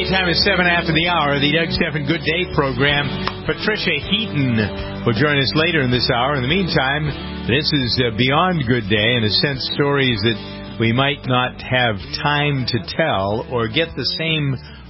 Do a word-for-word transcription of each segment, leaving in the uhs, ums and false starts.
Time is seven after the hour. The Doug Stephan Good Day program. Patricia Heaton will join us later in this hour. In the meantime, this is uh, Beyond Good Day, in a sense, stories that we might not have time to tell or get the same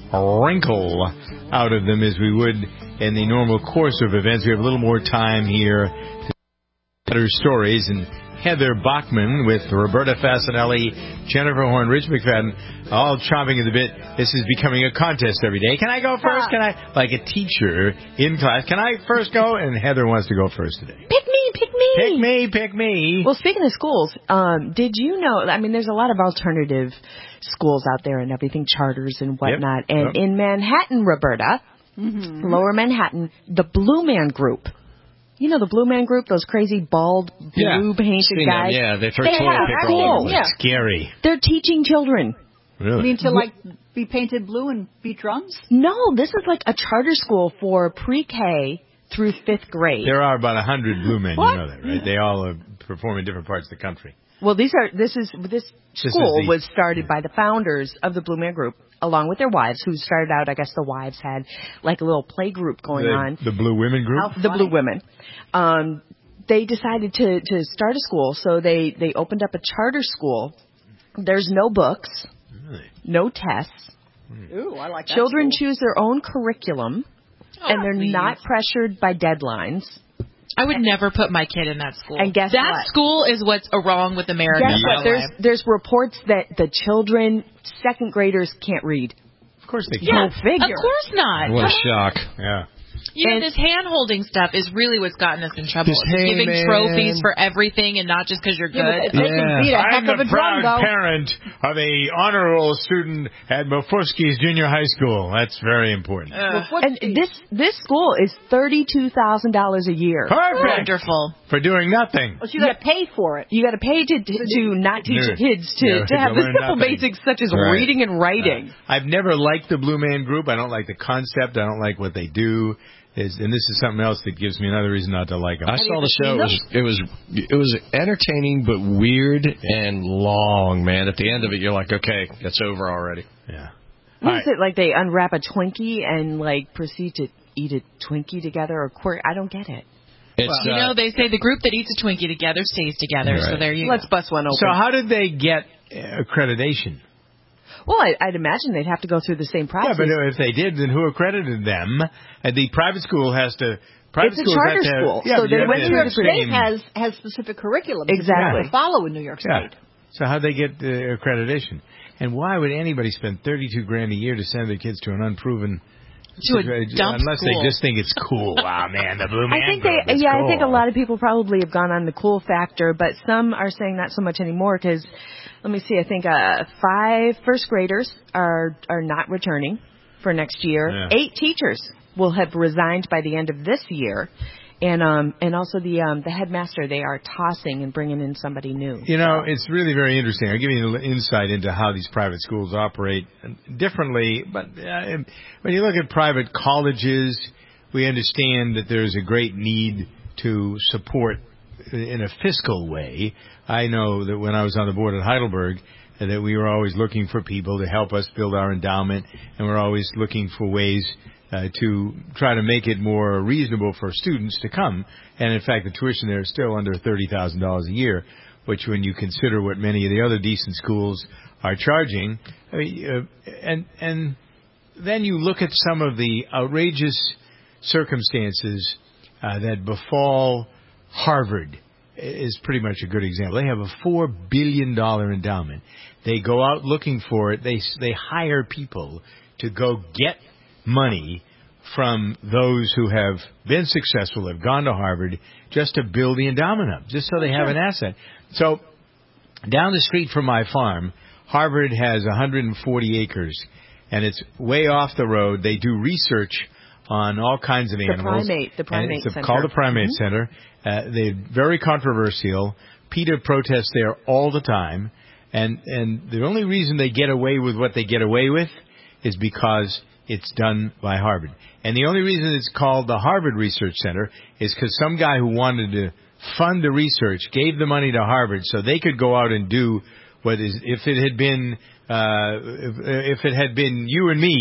wrinkle out of them as we would in the normal course of events. We have a little more time here to tell our stories, and Heather Bachman with Roberta Fasanelli, Jennifer Horn, Rich McFadden, all chomping at the bit. This is becoming a contest every day. Can I go first? Can I? Like a teacher in class. Can I first go? And Heather wants to go first today. Pick me, pick me. Pick me, pick me. Well, speaking of schools, um, did you know, I mean, there's a lot of alternative schools out there and everything, charters and whatnot. Yep. And yep. in Manhattan, Roberta, mm-hmm. Lower Manhattan, the Blue Man Group. You know the Blue Man Group, those crazy bald, blue-painted yeah. guys? Yeah, they throw they toilet paper all over. Yeah. Scary. They're teaching children. Really? You mean to, like, be painted blue and beat drums? No, this is like a charter school for pre-K through fifth grade. There are about a hundred Blue Men, what? you know that, right? They all uh, perform in different parts of the country. Well, these are this is this, this school is the, was started by the founders of the Blue Man Group, along with their wives, who started out. I guess the wives had like a little play group going the, on. The Blue Women Group. The Blue Women. Um, they decided to to start a school, so they they opened up a charter school. There's no books, really? No tests. Ooh, I like that. Children school. choose their own curriculum, oh, and they're please. not pressured by deadlines. I would never put my kid in that school. And guess that what? school is what's wrong with America. Guess what? There's there's reports that the children, second graders, can't read. Of course they yeah, can't. Go figure. Of course not. What a shock. Yeah. You know, and, this hand-holding stuff is really what's gotten us in trouble. This, hey, giving man. trophies for everything and not just because you're good. Yeah, they yeah. can beat a heck I'm of a the proud drum, though. parent of a honor roll student at Mofusky's Junior High School. That's very important. Uh, and this this school is thirty-two thousand dollars a year. Perfect. Wonderful. For doing nothing. Well, you got to pay for it. You got to pay to to, to not teach No. your kids to, Yeah, to have to the learn simple nothing. basics such as Right. reading and writing. Uh, I've never liked the Blue Man Group. I don't like the concept. I don't like what they do. Is, and this is something else that gives me another reason not to like them. I saw the show. It was, it was it was entertaining but weird and long, man. At the end of it, you're like, okay, it's over already. Yeah. What All is right. it, like they unwrap a Twinkie and like proceed to eat a Twinkie together or quirk? I don't get it. It's, You uh, know, they say the group that eats a Twinkie together stays together. Right. So there you Let's go. bust one open. So how did they get uh, accreditation? Well, I, I'd imagine they'd have to go through the same Yeah, process. but if they did, then who accredited them? And the private school has to. Private It's a schools charter have to, school, Yeah, so but they you have went to through have the the State same- has has specific curriculum Exactly. to follow in New York Yeah. State. So how'd they get uh, accreditation? And why would anybody spend thirty-two grand a year to send their kids to an unproven To a dump unless school. they just think it's cool? Wow, man, the Blue Man I think Group they, is yeah, cool. I think a lot of people probably have gone on the cool factor, but some are saying not so much anymore because, let me see, I think uh, five first graders are are not returning for next year. Yeah. Eight teachers will have resigned by the end of this year, and um and also the um the headmaster, they are tossing and bringing in somebody new. You know, it's really very interesting. I'll give you a little insight into how these private schools operate differently. But uh, when you look at private colleges, we understand that there's a great need to support in a fiscal way. I know that when I was on the board at Heidelberg, uh, that we were always looking for people to help us build our endowment, and we're always looking for ways Uh, to try to make it more reasonable for students to come. And, in fact, the tuition there is still under thirty thousand dollars a year, which when you consider what many of the other decent schools are charging, I mean, uh, and and then you look at some of the outrageous circumstances uh, that befall Harvard is pretty much a good example. They have a four billion dollars endowment. They go out looking for it. They they hire people to go get money from those who have been successful, have gone to Harvard, just to build the endowment up, just so they have an asset. So down the street from my farm, Harvard has one hundred forty acres, and it's way off the road. They do research on all kinds of The animals. primate, the primate and it's center. called the Primate Mm-hmm. Center. Uh, they're very controversial. PETA protests there all the time, and and the only reason they get away with what they get away with is because it's done by Harvard. And the only reason it's called the Harvard Research Center is because some guy who wanted to fund the research gave the money to Harvard so they could go out and do what is, if it had been, uh, if, if it had been you and me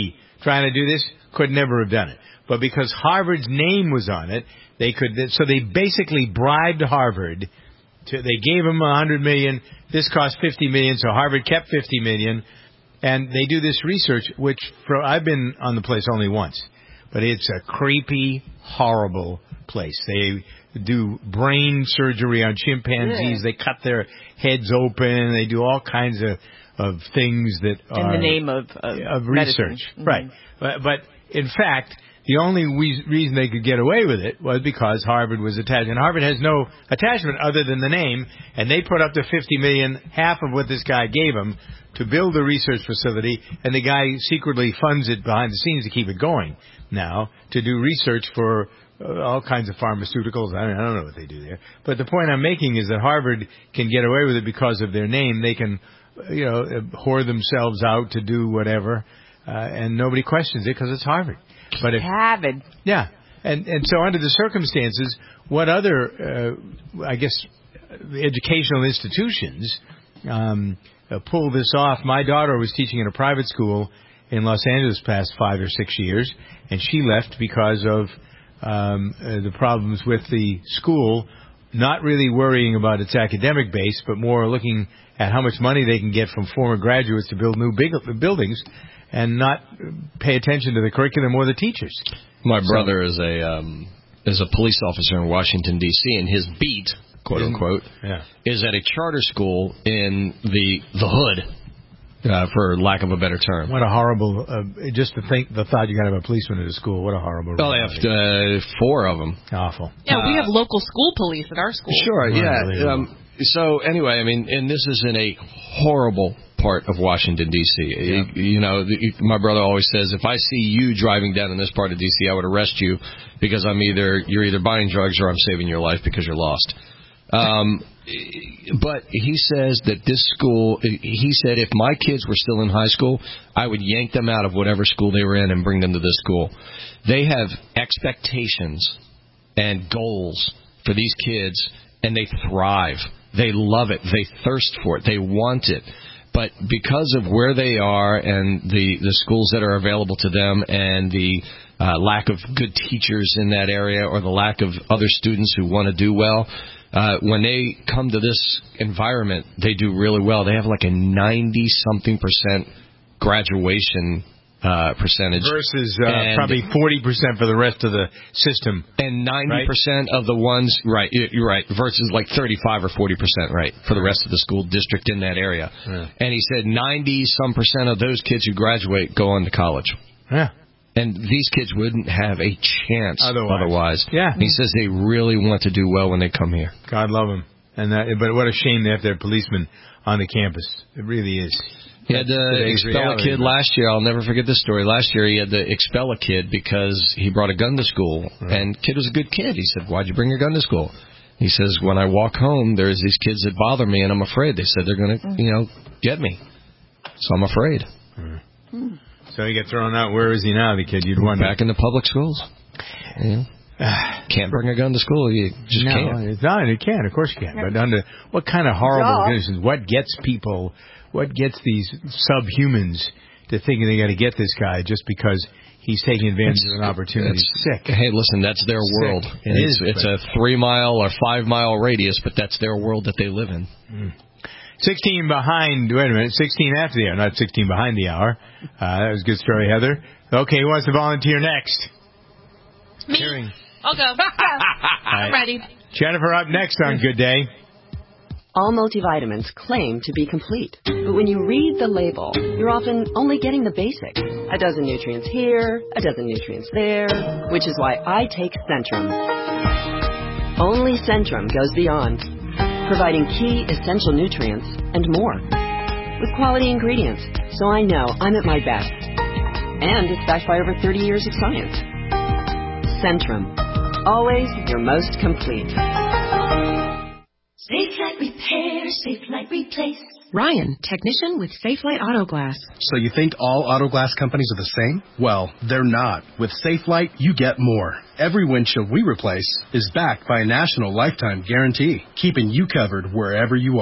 trying to do this, could never have done it. But because Harvard's name was on it, they could. So they basically bribed Harvard. To, they gave them a hundred million. This cost fifty million, so Harvard kept fifty million. And they do this research, which for, I've been on the place only once, but it's a creepy, horrible place. They do brain surgery on chimpanzees. Yeah. They cut their heads open. They do all kinds of of things that in are the name of of, of research, mm-hmm. right? But, but in fact, the only we- reason they could get away with it was because Harvard was attached, and Harvard has no attachment other than the name. And they put up to fifty million, half of what this guy gave them, to build a research facility, and the guy secretly funds it behind the scenes to keep it going. Now to do research for uh, all kinds of pharmaceuticals. I, mean, I don't know what they do there, but the point I'm making is that Harvard can get away with it because of their name. They can, you know, whore themselves out to do whatever, uh, and nobody questions it because it's Harvard. But if, Harvard. Yeah, and and so under the circumstances, what other, uh, I guess, educational institutions um, uh, pull this off? My daughter was teaching in a private school in Los Angeles past five or six years, and she left because of um, uh, the problems with the school, not really worrying about its academic base, but more looking at how much money they can get from former graduates to build new big buildings, and not pay attention to the curriculum or the teachers. My brother so, is a um, is a police officer in Washington, D C, and his beat, quote unquote, yeah. is at a charter school in the the hood, uh, for lack of a better term. What a horrible, uh, just to think, the thought you got to have a policeman at a school, what a horrible... Well, they have uh, four of them. Awful. Yeah, uh, we have local school police at our school. Sure, yeah. Um, so, anyway, I mean, and this is in a horrible part of Washington, D C. Yeah. You, you know, the, my brother always says, if I see you driving down in this part of D C, I would arrest you because I'm either you're either buying drugs or I'm saving your life because you're lost. Um, but he says that this school, he said if my kids were still in high school, I would yank them out of whatever school they were in and bring them to this school. They have expectations and goals for these kids, and they thrive. They love it. They thirst for it. They want it. But because of where they are and the, the schools that are available to them and the uh, lack of good teachers in that area or the lack of other students who want to do well, uh, when they come to this environment, they do really well. They have like a ninety-something percent graduation uh, percentage. Versus uh, probably forty percent for the rest of the system. And ninety percent right? of the ones, right, you're right, versus like thirty-five or forty percent, right, for the rest of the school district in that area. Yeah. And he said ninety-some percent of those kids who graduate go on to college. Yeah. And these kids wouldn't have a chance otherwise. otherwise. Yeah. He says they really want to do well when they come here. God love them. And that, but what a shame they have to have policemen on the campus. It really is. He had to expel a kid last year. I'll never forget this story. Last year he had to expel a kid because he brought a gun to school. Right. And kid was a good kid. He said, why'd you bring your gun to school? He says, when I walk home, there's these kids that bother me, and I'm afraid. They said they're going to, you know, get me. So I'm afraid. Mm. So he got thrown out. Where is he now, the kid? You'd wonder. Back in the public schools. Yeah. Can't bring a gun to school. You just no, can't. No, you can. Of course you can. But under what kind of horrible conditions? What gets people, what gets these subhumans to thinking they got to get this guy just because he's taking advantage it's, of an opportunity? It's sick. Hey, listen, that's their sick. world. It it's, is. It's a three-mile or five-mile radius, but that's their world that they live in. Mm. sixteen behind, wait a minute, sixteen after the hour, not sixteen behind the hour. Uh, that was a good story, Heather. Okay, who wants to volunteer next? Me. Hearing. I'll go. I'm ready. Jennifer up next on Good Day. All multivitamins claim to be complete, but when you read the label, you're often only getting the basics. A dozen nutrients here, a dozen nutrients there, which is why I take Centrum. Only Centrum goes beyond, providing key essential nutrients and more, with quality ingredients, so I know I'm at my best. And it's backed by over thirty years of science. Centrum. Always your most complete. Safelite Repair, Safelite Replace. Ryan, technician with Safelite Auto Glass. So you think all auto glass companies are the same? Well, they're not. With Safelite, you get more. Every windshield we replace is backed by a national lifetime guarantee, keeping you covered wherever you are.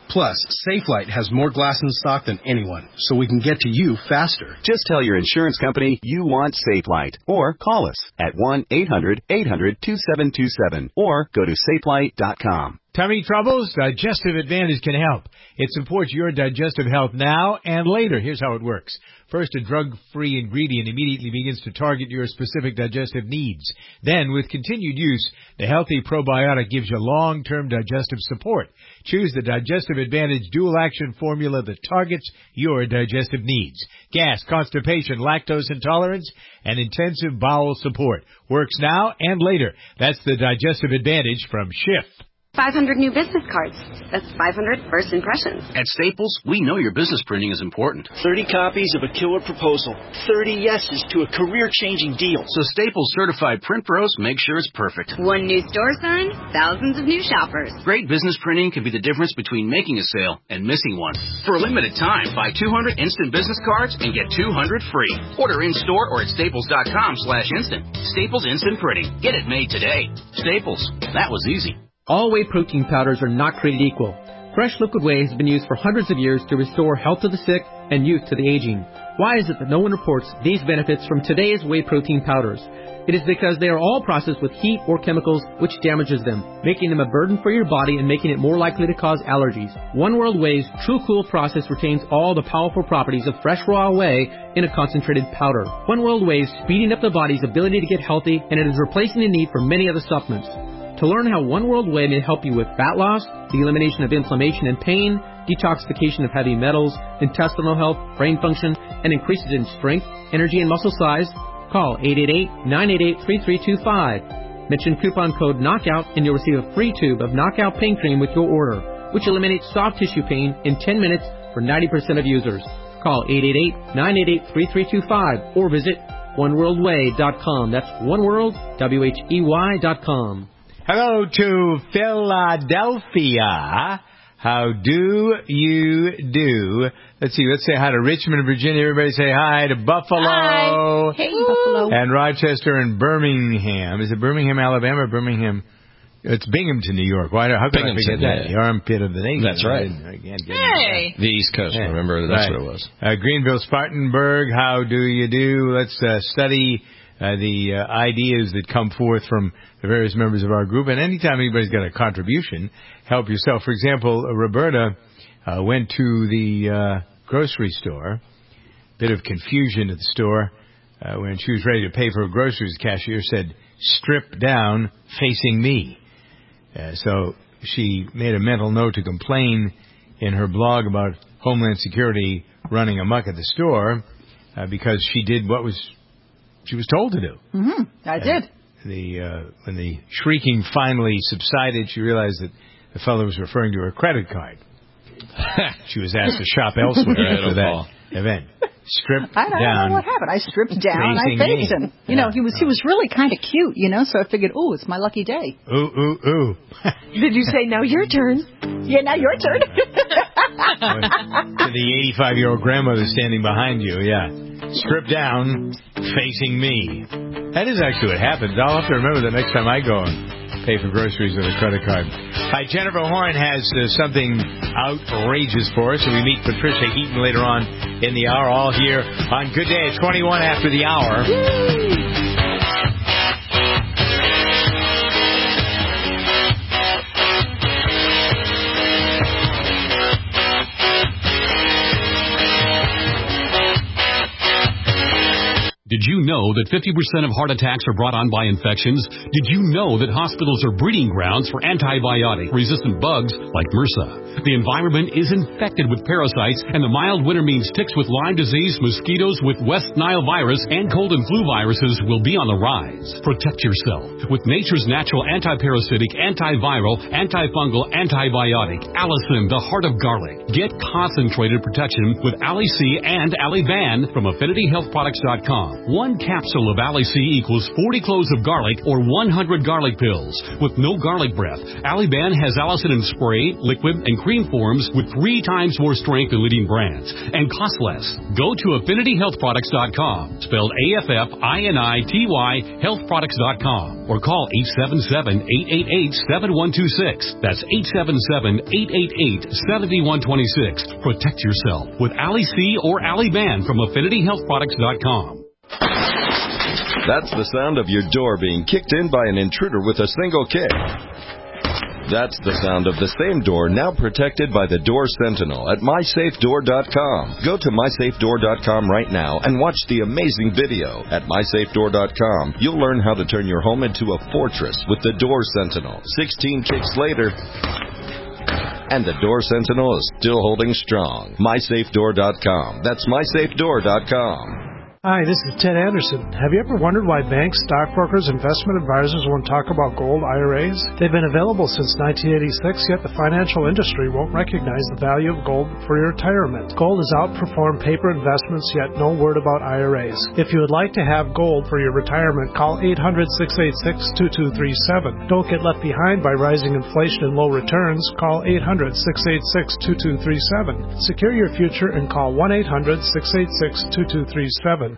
Plus, Safelite has more glass in stock than anyone, so we can get to you faster. Just tell your insurance company you want Safelite, or call us at one eight hundred eight hundred two seven two seven, or go to safelite dot com. Tummy troubles? Digestive Advantage can help. It supports your digestive health now and later. Here's how it works. First, a drug-free ingredient immediately begins to target your specific digestive needs. Then, with continued use, the healthy probiotic gives you long-term digestive support. Choose the Digestive Advantage dual-action formula that targets your digestive needs. Gas, constipation, lactose intolerance, and intensive bowel support. Works now and later. That's the Digestive Advantage from Schiff. five hundred new business cards. That's five hundred first impressions. At Staples, we know your business printing is important. thirty copies of a killer proposal. thirty yeses to a career-changing deal. So Staples certified print pros make sure it's perfect. One new store sign, thousands of new shoppers. Great business printing can be the difference between making a sale and missing one. For a limited time, buy two hundred instant business cards and get two hundred free. Order in-store or at staples dot com slash instant. Staples Instant Printing. Get it made today. Staples. That was easy. All whey protein powders are not created equal. Fresh liquid whey has been used for hundreds of years to restore health to the sick and youth to the aging. Why is it that no one reports these benefits from today's whey protein powders? It is because they are all processed with heat or chemicals which damages them, making them a burden for your body and making it more likely to cause allergies. One World Whey's True Cool process retains all the powerful properties of fresh raw whey in a concentrated powder. One World Whey is speeding up the body's ability to get healthy, and it is replacing the need for many other supplements. To learn how One World Whey may help you with fat loss, the elimination of inflammation and pain, detoxification of heavy metals, intestinal health, brain function, and increases in strength, energy, and muscle size, call eight eight eight, nine eight eight, three three two five. Mention coupon code KNOCKOUT and you'll receive a free tube of Knockout Pain Cream with your order, which eliminates soft tissue pain in ten minutes for ninety percent of users. Call eight eight eight, nine eight eight, three three two five or visit one world way dot com. That's oneworld, W H E Y dot com. Hello to Philadelphia. How do you do? Let's see. Let's say hi to Richmond, Virginia. Everybody say hi to Buffalo. Hi. Hey, Buffalo. And Rochester and Birmingham. Is it Birmingham, Alabama, or Birmingham? It's Binghamton, New York. Why? How can I forget that? Yeah. The armpit of the nation. That's right. I can't get hey. The East Coast. Yeah. Remember, that's right. What it was. Uh, Greenville, Spartanburg. How do you do? Let's uh, study uh, the uh, ideas that come forth from the various members of our group. And anytime anybody's got a contribution, help yourself. For example, uh, Roberta uh, went to the uh, grocery store. Bit of confusion at the store. Uh, when she was ready to pay for her groceries, the cashier said, "Strip down, facing me." Uh, so she made a mental note to complain in her blog about Homeland Security running amok at the store uh, because she did what was she was told to do. Mm-hmm. I uh, did. The uh, when the shrieking finally subsided, she realized that the fellow was referring to her credit card. She was asked to shop elsewhere after that event. Stripped I don't down. know what happened. I stripped down. I faced him. You yeah. know, he was he was really kind of cute. You know, so I figured, oh, it's my lucky day. Ooh, ooh, ooh. Did you say now your turn? Yeah, now your turn. To the eighty-five-year-old grandmother standing behind you, yeah. Stripped down, facing me. That is actually what happens. I'll have to remember the next time I go and pay for groceries with a credit card. Hi, Jennifer Horn has uh, something outrageous for us, and we meet Patricia Heaton later on in the hour, all here on Good Day at twenty-one after the hour. Woo! Did you know that fifty percent of heart attacks are brought on by infections? Did you know that hospitals are breeding grounds for antibiotic-resistant bugs like MRSA? The environment is infected with parasites, and the mild winter means ticks with Lyme disease, mosquitoes with West Nile virus, and cold and flu viruses will be on the rise. Protect yourself with nature's natural antiparasitic, antiviral, antifungal, antibiotic, Allicin, the heart of garlic. Get concentrated protection with Ali C and Ali Van from affinity health products dot com. One capsule of Ali C equals forty cloves of garlic or one hundred garlic pills. With no garlic breath, Aliban has Allicin in spray, liquid, and cream forms with three times more strength than leading brands and costs less. Go to affinity health products dot com, spelled A F F I N I T Y, health products dot com, or call eight seven seven, eight eight eight, seven one two six. That's eight seven seven, eight eight eight, seven one two six. Protect yourself with Ali C or Aliban from affinity health products dot com. That's the sound of your door being kicked in by an intruder with a single kick. That's the sound of the same door now protected by the Door Sentinel at my safe door dot com. Go to my safe door dot com right now and watch the amazing video. At my safe door dot com, you'll learn how to turn your home into a fortress with the Door Sentinel. sixteen kicks later, and the Door Sentinel is still holding strong. my safe door dot com. That's my safe door dot com. Hi, this is Ted Anderson. Have you ever wondered why banks, stockbrokers, investment advisors won't talk about gold I R As? They've been available since nineteen eighty-six, yet the financial industry won't recognize the value of gold for your retirement. Gold has outperformed paper investments, yet no word about I R As. If you would like to have gold for your retirement, call eight hundred, six eight six, two two three seven. Don't get left behind by rising inflation and low returns. Call eight hundred, six eight six, two two three seven. Secure your future and call one eight hundred, six eight six, two two three seven.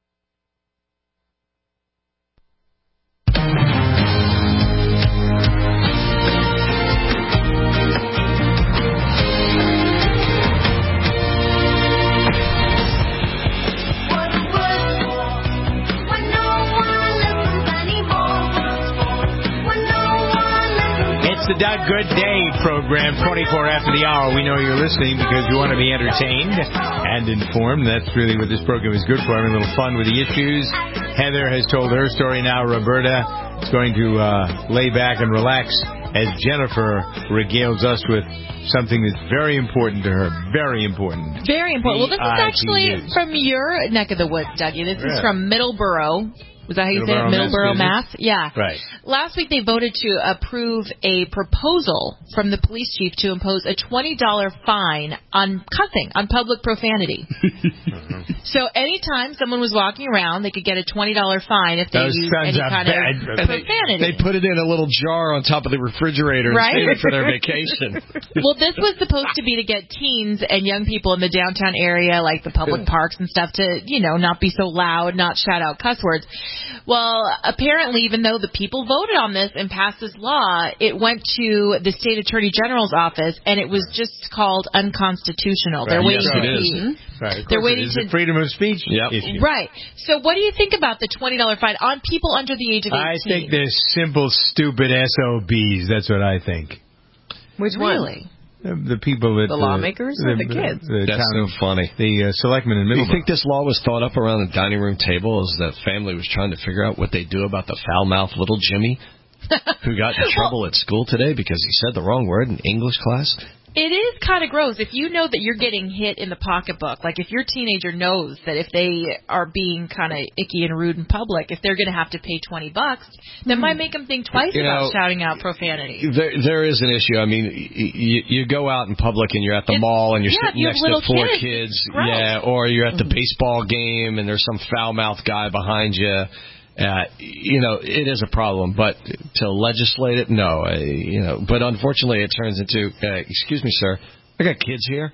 The Doug Good Day program, twenty-four after the hour. We know you're listening because you want to be entertained and informed. That's really what this program is good for, having a little fun with the issues. Heather has told her story now. Roberta is going to uh, lay back and relax as Jennifer regales us with something that's very important to her. Very important. Very important. Well, this is actually from your neck of the woods, Dougie. This is from Middleborough. Was that how you say it? Middleborough, Mass? Yeah. Right. Last week they voted to approve a proposal from the police chief to impose a twenty dollars fine on cussing, on public profanity. mm-hmm. So anytime someone was walking around, they could get a twenty dollars fine if they Those used any kind bad. of profanity. They, they put it in a little jar on top of the refrigerator right? and saved it for their vacation. Well, this was supposed to be to get teens and young people in the downtown area, like the public parks and stuff, to, you know, not be so loud, not shout out cuss words. Well, apparently, even though the people voted on this and passed this law, it went to the state attorney general's office, and it was just called unconstitutional. Right. They're waiting yes, to it see. is. Right. They're waiting it is to a freedom of speech yep. issue. Right. So, what do you think about the twenty dollars fine on people under the age of eighteen? I think they're simple, stupid S O Bs. That's what I think. Which really? one? The people that... The lawmakers uh, or the, the kids? The That's town, so funny. The uh, selectmen in Middleborough. Do you think this law was thought up around the dining room table as the family was trying to figure out what they do about the foul-mouthed little Jimmy who got in trouble at school today because he said the wrong word in English class? It is kind of gross if you know that you're getting hit in the pocketbook. Like if your teenager knows that if they are being kind of icky and rude in public, if they're going to have to pay twenty bucks, that mm. might make them think twice you about know, shouting out profanity. There, there is an issue. I mean, you, you go out in public and you're at the it's, mall and you're yeah, sitting you next to four kids, kids, yeah, or you're at the mm-hmm. baseball game and there's some foul-mouthed guy behind you. Uh, you know, it is a problem, but to legislate it, no. Uh, you know, but unfortunately, it turns into, uh, excuse me, sir, I got kids here.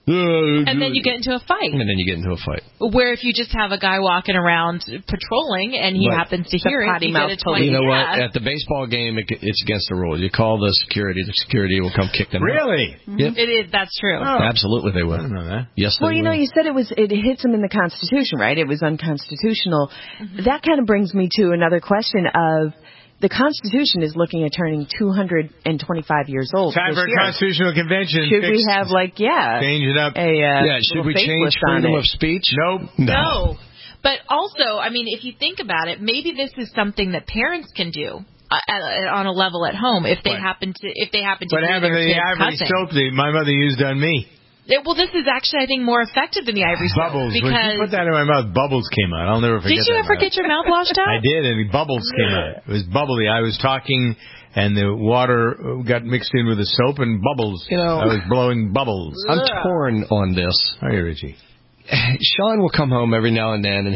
And then you get into a fight. And then you get into a fight. Where if you just have a guy walking around patrolling and he right. happens to hear it, you get a twenty. You know yeah. what? At the baseball game, it, it's against the rules. You call the security, the security will come kick them out. Really? Mm-hmm. Yep. It is. That's true. Oh. Absolutely, they will. I don't know that. Yes, they well, you will. know, you said it was it hits them in the Constitution, right? It was unconstitutional. Mm-hmm. That kind of brings me to another question of. The Constitution is looking at turning two hundred twenty-five years old. Time for a constitutional convention. Should Fix, we have, like, yeah. Change it up. A, uh, yeah, should we change freedom of speech? Nope. No. no. But also, I mean, if you think about it, maybe this is something that parents can do. Uh, at, on a level at home, if they right. happen to, if they happen to. What happened to the ivory cussing. soap that my mother used on me? It, well, this is actually, I think, more effective than the ivory soap. Bubbles. Because when you put that in my mouth, bubbles came out. I'll never forget that. Did you ever mouth. get your mouth washed out? I did, and bubbles came out. It was bubbly. I was talking, and the water got mixed in with the soap, and bubbles. You know, I was blowing bubbles. I'm torn on this. How are you, Richie? Sean will come home every now and then, and he'll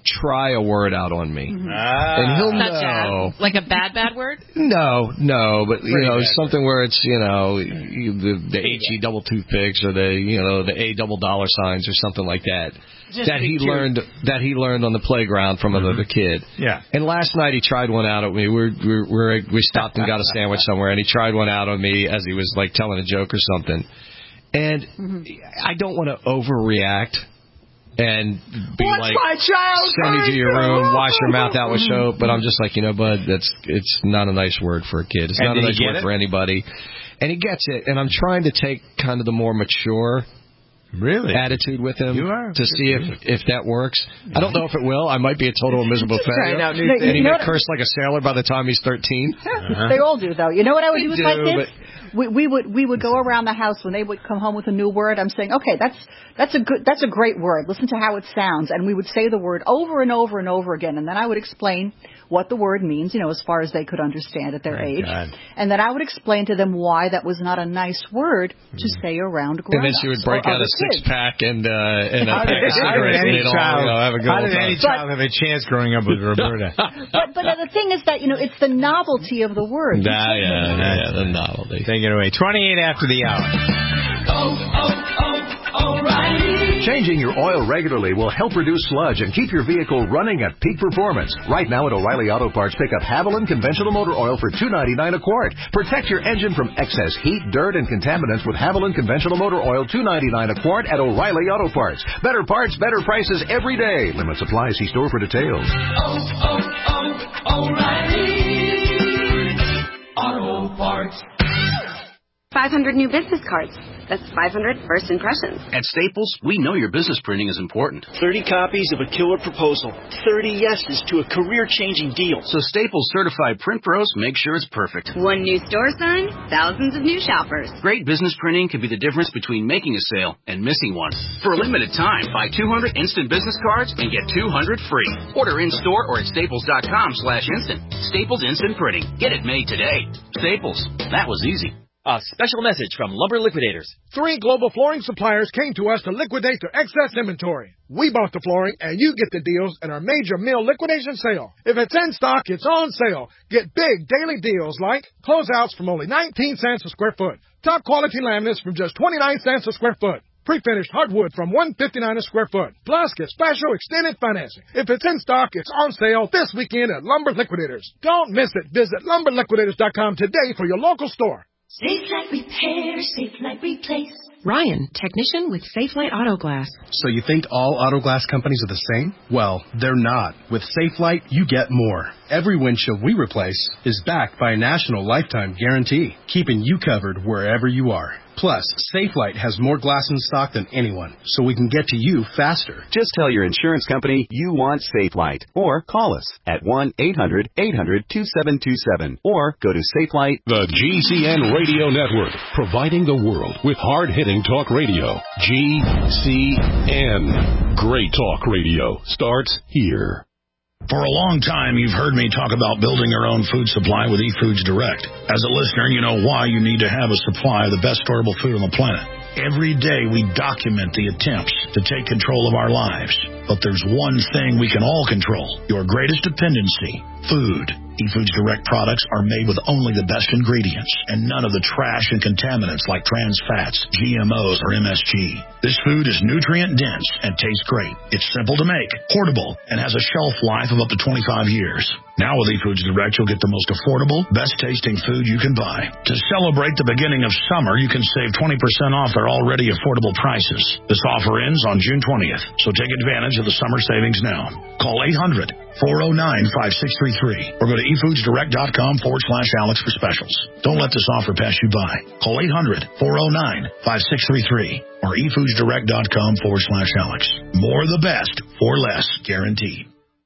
try a word out on me. Mm-hmm. Ah. And he'll Such know. As, like a bad, bad word? No, no, but, you Pretty know, bad something word. Where it's, you know, the, the H-E double toothpicks or the, you know, the A double dollar signs or something like that. Just that he cute. learned that he learned on the playground from Mm-hmm. another kid. Yeah. And last night he tried one out at me. We're, we're, we're, we stopped and got a sandwich somewhere, and he tried one out on me as he was, like, telling a joke or something. And mm-hmm. I don't want to overreact and be What's like, my child send you to your room, wash your mouth out with Mm-hmm. soap. But I'm just like, you know, bud, that's it's not a nice word for a kid. It's And not a did he nice get word it? for anybody. And he gets it. And I'm trying to take kind of the more mature really attitude with him You are. to see if, if that works. I don't know if it will. I might be a total and miserable failure. out new And he You know may what- curse like a sailor by the time he's thirteen. Uh-huh. They all do, though. You know what I would They do with do, my kids? but- We, we would we would go around the house when they would come home with a new word. I'm saying, okay, that's that's a good that's a great word. Listen to how it sounds, and we would say the word over and over and over again, and then I would explain what the word means, you know, as far as they could understand at their My age, God. and then I would explain to them why that was not a nice word to say around grown-ups. And then she would break or out a other kids. six pack and uh, and a How did, pack of how did cigarettes, and any they'd all, child, you know, have a good how old did any time. child have a chance growing up with Roberta? But but the thing is that, you know, it's the novelty of the word. Nah, yeah, yeah, the novelty. Take it away. twenty-eight after the hour. Changing your oil regularly will help reduce sludge and keep your vehicle running at peak performance. Right now at O'Reilly Auto Parts, pick up Haviland Conventional Motor Oil for two ninety-nine a quart. Protect your engine from excess heat, dirt, and contaminants with Haviland Conventional Motor Oil, two ninety-nine a quart at O'Reilly Auto Parts. Better parts, better prices every day. Limit supply. See store for details. Oh, oh, oh, O'Reilly Auto Parts. five hundred new business cards. That's five hundred first impressions. At Staples, we know your business printing is important. thirty copies of a killer proposal. thirty yeses to a career-changing deal. So Staples certified print pros make sure it's perfect. One new store sign, thousands of new shoppers. Great business printing can be the difference between making a sale and missing one. For a limited time, buy two hundred instant business cards and get two hundred free. Order in-store or at staples.com slash instant. Staples Instant Printing. Get it made today. Staples. That was easy. A special message from Lumber Liquidators. Three global flooring suppliers came to us to liquidate their excess inventory. We bought the flooring, and you get the deals in our major mill liquidation sale. If it's in stock, it's on sale. Get big daily deals like closeouts from only nineteen cents a square foot. Top quality laminates from just twenty-nine cents a square foot. Pre-finished hardwood from one fifty-nine a square foot. Plus, get special extended financing. If it's in stock, it's on sale this weekend at Lumber Liquidators. Don't miss it. Visit lumber liquidators dot com today for your local store. Safe Light Repair, Safe Light Replace. Ryan, technician with Safelite Auto Glass. So you think all auto glass companies are the same? Well, they're not. With Safelite, you get more. Every windshield we replace is backed by a national lifetime guarantee, keeping you covered wherever you are. Plus, Safelite has more glass in stock than anyone, so we can get to you faster. Just tell your insurance company you want Safelite, or call us at one eight hundred eight hundred two seven two seven, or go to Safelite. The G C N Radio Network, providing the world with hard-hitting talk radio. G C N. Great talk radio starts here. For a long time, you've heard me talk about building your own food supply with eFoods Direct. As a listener, you know why you need to have a supply of the best storable food on the planet. Every day, we document the attempts to take control of our lives. But there's one thing we can all control, your greatest dependency, food. eFoods Direct products are made with only the best ingredients and none of the trash and contaminants like trans fats, G M Os, or M S G. This food is nutrient dense and tastes great. It's simple to make, portable, and has a shelf life of up to twenty-five years. Now with eFoods Direct, you'll get the most affordable, best-tasting food you can buy. To celebrate the beginning of summer, you can save twenty percent off their already affordable prices. This offer ends on June twentieth, so take advantage of the summer savings now. Call eight hundred four oh nine five six three three or go to efoodsdirect.com forward slash Alex for specials. Don't let this offer pass you by. Call eight hundred four oh nine five six three three or efoodsdirect.com forward slash Alex. More of the best for less, guaranteed.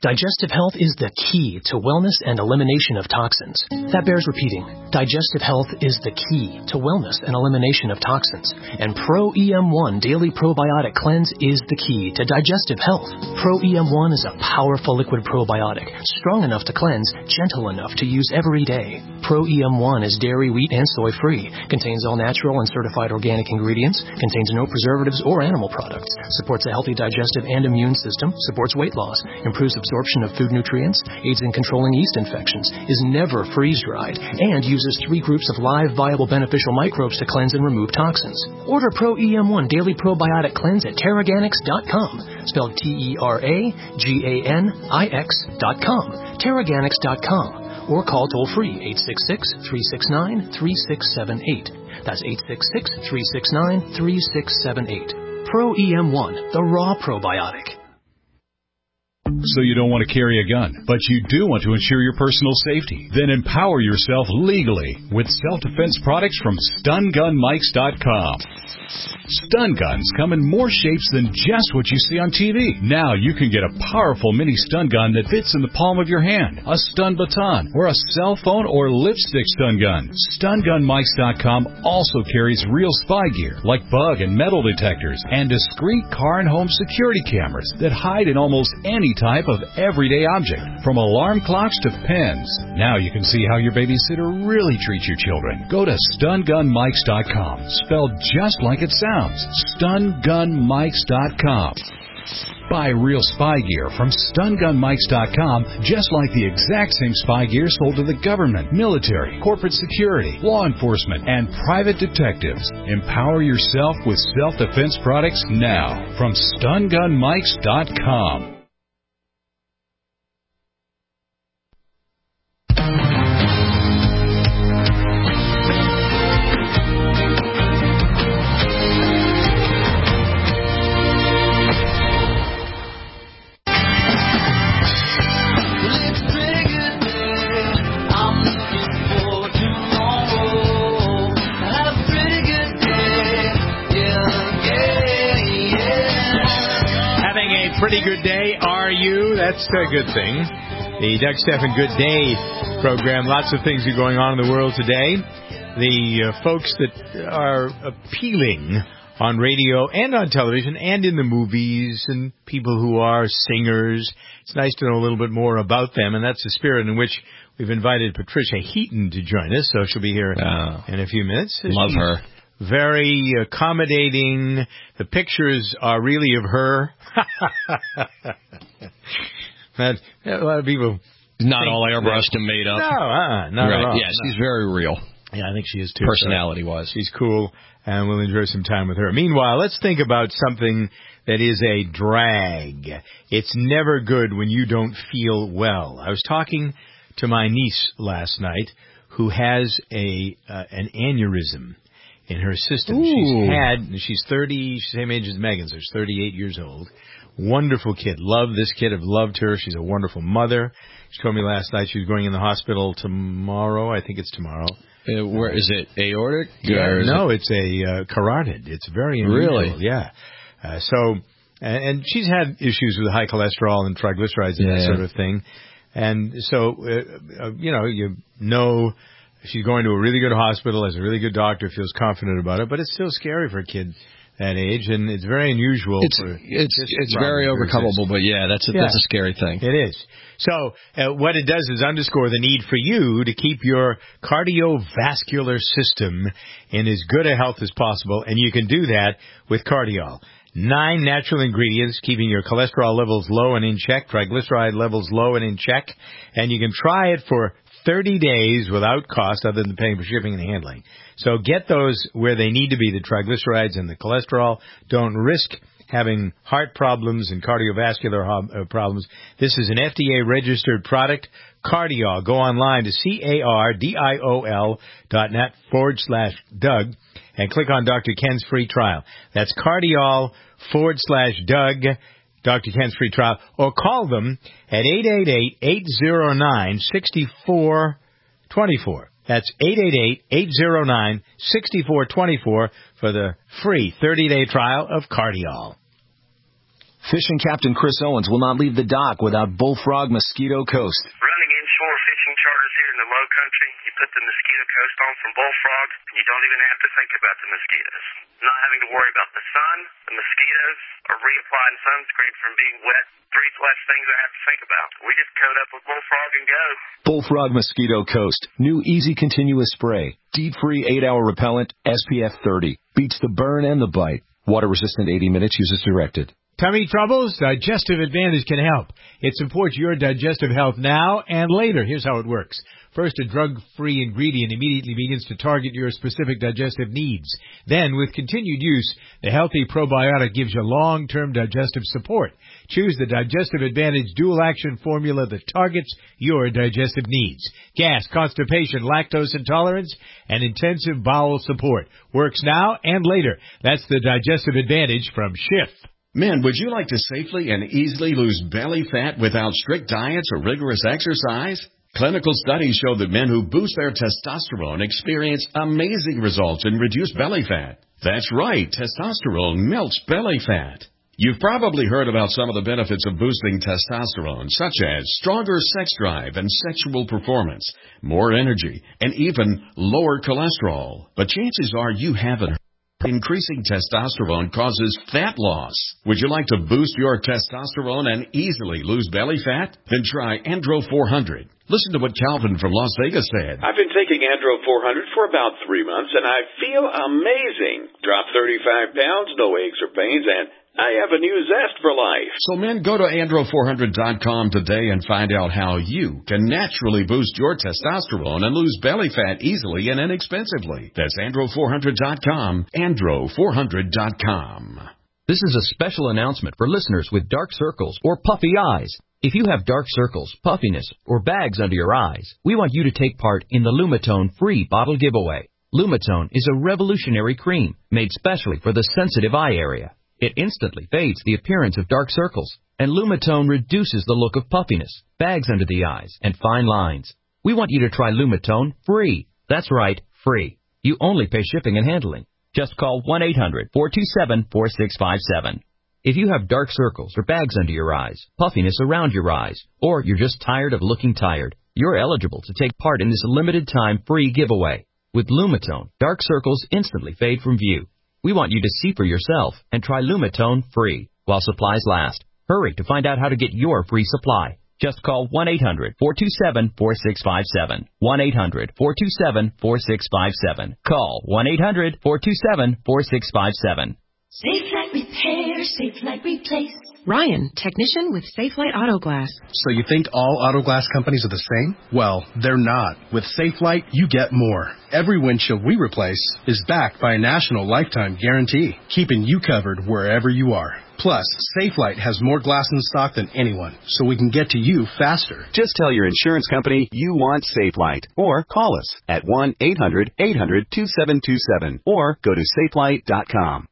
Digestive health is the key to wellness and elimination of toxins. That bears repeating. Digestive health is the key to wellness and elimination of toxins. And Pro E M one Daily Probiotic Cleanse is the key to digestive health. Pro E M one is a powerful liquid probiotic, strong enough to cleanse, gentle enough to use every day. Pro E M one is dairy, wheat, and soy free, contains all natural and certified organic ingredients, contains no preservatives or animal products, supports a healthy digestive and immune system, supports weight loss, improves absorption of food nutrients, aids in controlling yeast infections, is never freeze-dried, and uses three groups of live, viable, beneficial microbes to cleanse and remove toxins. Order Pro E M one Daily Probiotic Cleanse at Terraganics dot com, spelled T E R A G A N I X dot com, Terraganics dot com, or call toll-free eight six six, three six nine, three six seven eight. That's eight six six, three six nine, three six seven eight. Pro E M one, the raw probiotic. So you don't want to carry a gun, but you do want to ensure your personal safety. Then empower yourself legally with self-defense products from stun gun mics dot com. Stun guns come in more shapes than just what you see on T V. Now you can get a powerful mini stun gun that fits in the palm of your hand, a stun baton, or a cell phone or lipstick stun gun. stun gun mics dot com also carries real spy gear like bug and metal detectors and discreet car and home security cameras that hide in almost any type of everyday object, from alarm clocks to pens. Now you can see how your babysitter really treats your children. Go to stun gun mics dot com, spelled just like it sounds. stun gun mics dot com. Buy real spy gear from stun gun mics dot com, just like the exact same spy gear sold to the government, military, corporate security, law enforcement, and private detectives. Empower yourself with self-defense products now from stun gun mics dot com. Pretty good day, are you? That's a good thing. The Doug Stephan Good Day program. Lots of things are going on in the world today. The uh, folks that are appealing on radio and on television and in the movies, and people who are singers. It's nice to know a little bit more about them, and that's the spirit in which we've invited Patricia Heaton to join us. So she'll be here oh, in a few minutes. Love She's her. Very accommodating. The pictures are really of her. But a lot of people. Not all airbrushed and made up. No, uh-uh, not right. at all. Yeah, she's very real. Yeah, I think she is too. Personality-wise. She's cool, and we'll enjoy some time with her. Meanwhile, let's think about something that is a drag. It's never good when you don't feel well. I was talking to my niece last night who has a uh, an aneurysm in her system. Ooh. She's had, she's thirty, she's the same age as Megan, so she's thirty-eight years old. Wonderful kid. Love this kid. I've loved her. She's a wonderful mother. She told me last night she was going in the hospital tomorrow. I think it's tomorrow. Uh, where is it? Aortic? Yeah, no, it? it's a uh, carotid. It's very unusual. Really? Yeah. Uh, so, and, and she's had issues with high cholesterol and triglycerides and yeah, that yeah. sort of thing. And so, uh, uh, you know, you know she's going to a really good hospital, has a really good doctor, feels confident about it, but it's still scary for a kid that age, and it's very unusual. It's for it's it's very overcomable, but yeah, that's a, yeah. that's a scary thing. It is. So uh, what it does is underscore the need for you to keep your cardiovascular system in as good a health as possible, and you can do that with Cardiol. Nine natural ingredients keeping your cholesterol levels low and in check, triglyceride levels low and in check, and you can try it for thirty days without cost other than paying for shipping and handling. So get those where they need to be, the triglycerides and the cholesterol. Don't risk having heart problems and cardiovascular uh, problems. This is an F D A-registered product, Cardiol. Go online to C-A-R-D-I-O-L dot net forward slash Doug and click on Doctor Ken's free trial. That's Cardiol forward slash Doug, Doctor Ken's free trial, or call them at eight eight eight, eight zero nine, six four two four. That's eight eight eight, eight zero nine, six four two four for the free thirty-day trial of Cardiol. Fishing Captain Chris Owens will not leave the dock without Bullfrog Mosquito Coast. Running inshore fishing charters here in the low country, you put the Mosquito Coast on from Bullfrog, and you don't even have to think about the mosquitoes. Not having to worry about the sun, the mosquitoes, or reapplying sunscreen from being wet. Three less things I have to think about. We just coat up with Bullfrog and go. Bullfrog Mosquito Coast. New Easy Continuous Spray. Deep-free eight hour repellent. S P F thirty. Beats the burn and the bite. Water-resistant eighty minutes. Use as directed. Tummy troubles? Digestive Advantage can help. It supports your digestive health now and later. Here's how it works. First, a drug-free ingredient immediately begins to target your specific digestive needs. Then, with continued use, the healthy probiotic gives you long-term digestive support. Choose the Digestive Advantage dual-action formula that targets your digestive needs. Gas, constipation, lactose intolerance, and intensive bowel support. Works now and later. That's the Digestive Advantage from Schiff. Men, would you like to safely and easily lose belly fat without strict diets or rigorous exercise? Clinical studies show that men who boost their testosterone experience amazing results in reduced belly fat. That's right, testosterone melts belly fat. You've probably heard about some of the benefits of boosting testosterone, such as stronger sex drive and sexual performance, more energy, and even lower cholesterol. But chances are you haven't heard. Increasing testosterone causes fat loss. Would you like to boost your testosterone and easily lose belly fat? Then try Andro four hundred. Listen to what Calvin from Las Vegas said. I've been taking Andro four hundred for about three months, and I feel amazing. Dropped thirty-five pounds, no aches or pains, and I have a new zest for life. So, men, go to andro four hundred dot com today and find out how you can naturally boost your testosterone and lose belly fat easily and inexpensively. That's andro four hundred dot com, andro four hundred dot com. This is a special announcement for listeners with dark circles or puffy eyes. If you have dark circles, puffiness, or bags under your eyes, we want you to take part in the Lumitone free bottle giveaway. Lumitone is a revolutionary cream made specially for the sensitive eye area. It instantly fades the appearance of dark circles, and Lumitone reduces the look of puffiness, bags under the eyes, and fine lines. We want you to try Lumitone free. That's right, free. You only pay shipping and handling. Just call one eight hundred, four two seven, four six five seven. If you have dark circles or bags under your eyes, puffiness around your eyes, or you're just tired of looking tired, you're eligible to take part in this limited time free giveaway. With Lumitone, dark circles instantly fade from view. We want you to see for yourself and try Lumitone free while supplies last. Hurry to find out how to get your free supply. Just call one eight hundred, four two seven, four six five seven. one eight hundred, four two seven, four six five seven. Call one eight hundred, four two seven, four six five seven. Safe Light Repair, Safe Light Replace. Ryan, technician with Safelite Auto Glass. So you think all auto glass companies are the same? Well, they're not. With Safelite, you get more. Every windshield we replace is backed by a national lifetime guarantee, keeping you covered wherever you are. Plus, Safelite has more glass in stock than anyone, so we can get to you faster. Just tell your insurance company you want Safelite, or call us at one eight hundred, eight hundred, two seven two seven, or go to safelite dot com.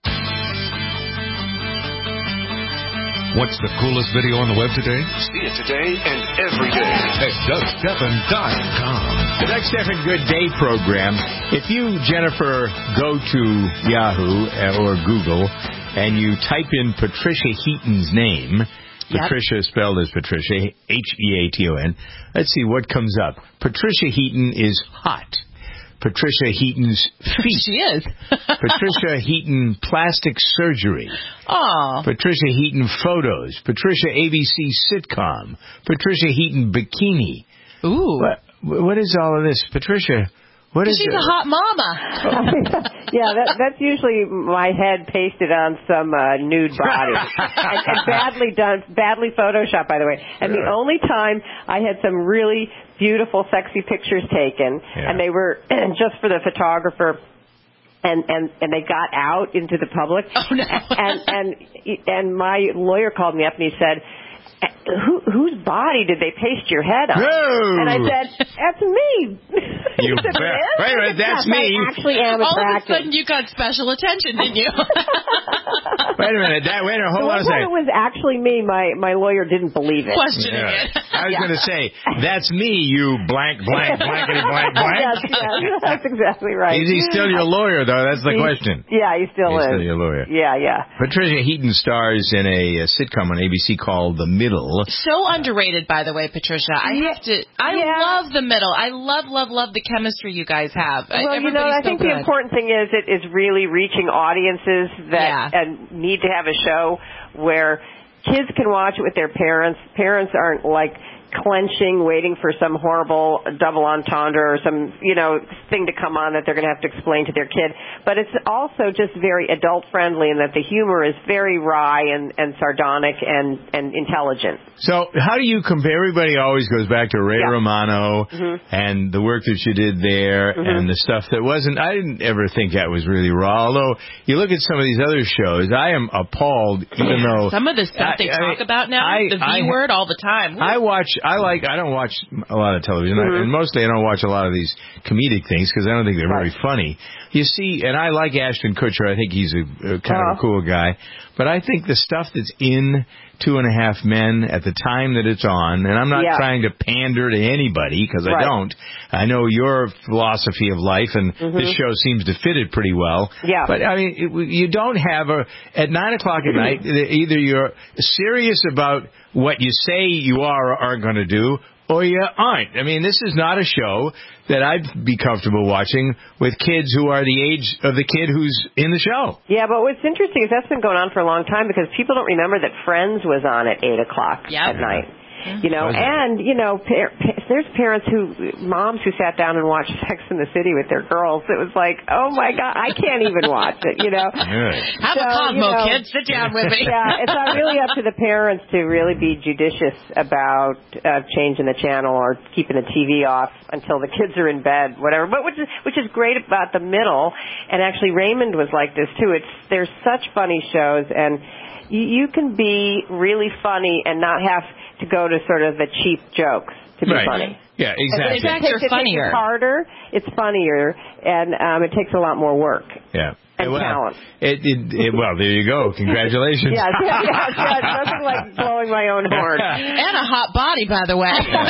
What's the coolest video on the web today? See it today and every day at Doug Stephan dot com. The Doug Stephan Good Day program. If you, Jennifer, go to Yahoo or Google and you type in Patricia Heaton's name, yep. Patricia spelled as Patricia, H E A T O N, let's see what comes up. Patricia Heaton is hot. Patricia Heaton's feet. She is. Patricia Heaton plastic surgery. Aw. Patricia Heaton photos. Patricia A B C sitcom. Patricia Heaton bikini. Ooh. What, what is all of this? Patricia, what is She's it? a hot mama. Yeah, that, that's usually my head pasted on some uh, nude body. and, and badly done, badly photoshopped, by the way. And yeah. The only time I had some really beautiful, sexy pictures taken, yeah. and they were just for the photographer, and, and, and they got out into the public. Oh, no. and, and, and my lawyer called me up and he said, Who, whose body did they paste your head on? No. And I said, that's me. You Is it bet. this? Wait a minute, that's Yes, me. I actually am All of a attractive. sudden, you got special attention, didn't you? Wait a minute. That, wait a minute. The Hold on one a time second. it was actually me, my my lawyer didn't believe it. Questioning Yeah. it. I was Yeah. going to say, that's me, you blank, blank, blankety, blank, blank. yes, yes, that's exactly right. Is he still your lawyer, though? That's the He- question. Yeah, he still He's is. still your lawyer. Yeah, yeah. Patricia Heaton stars in a, a sitcom on A B C called The Middle. So underrated, by the way, Patricia. I have to. I Yeah. love the middle. I love, love, love the chemistry you guys have. Well, you know, Everybody's I so think good. the important thing is it is really reaching audiences that Yeah. and need to have a show where kids can watch it with their parents. Parents aren't like clenching, waiting for some horrible double entendre or some, you know, thing to come on that they're going to have to explain to their kid. But it's also just very adult friendly in that the humor is very wry and, and sardonic and, and intelligent. So how do you compare? Everybody always goes back to Ray Yeah. Romano Mhm. and the work that you did there Mhm. and the stuff that wasn't, I didn't ever think that was really raw. Although you look at some of these other shows, I am appalled even though. Some of the stuff I- they I- talk about now, I- the V I- word all the time. I watch, I like, I don't watch a lot of television, Mhm. and mostly I don't watch a lot of these comedic things because I don't think they're very funny. You see, and I like Ashton Kutcher. I think he's a, a kind of a cool guy. But I think the stuff that's in Two and a Half Men at the time that it's on, and I'm not Yeah. trying to pander to anybody because I Right. don't. I know your philosophy of life, and Mhm. this show seems to fit it pretty well. Yeah. But I mean, it, you don't have a at nine o'clock at night. Either you're serious about what you say you are or aren't going to do, or you aren't. I mean, this is not a show that I'd be comfortable watching with kids who are the age of the kid who's in the show. Yeah, but what's interesting is that's been going on for a long time because people don't remember that Friends was on at eight o'clock Yep. at night. You know, Was it? and, you know, par- pa- there's parents who, moms who sat down and watched Sex in the City with their girls. It was like, oh my God, I can't even watch it, you know. Have So, a Cosmo, you know, kid. Sit down with me. Yeah, it's not really up to the parents to really be judicious about uh, changing the channel or keeping the T V off until the kids are in bed, whatever. But which is which is great about the middle. And actually, Raymond was like this too. It's there's such funny shows, and you, you can be really funny and not have to go to sort of the cheap jokes to be Right. funny. Yeah, exactly. It takes, it takes It's harder, it's funnier, and um, it takes a lot more work. Yeah. And well, talent. It, it, it, well, there you go. Congratulations. Yes, yes, yes, yes. Nothing like blowing my own horn. And a hot body, by the way.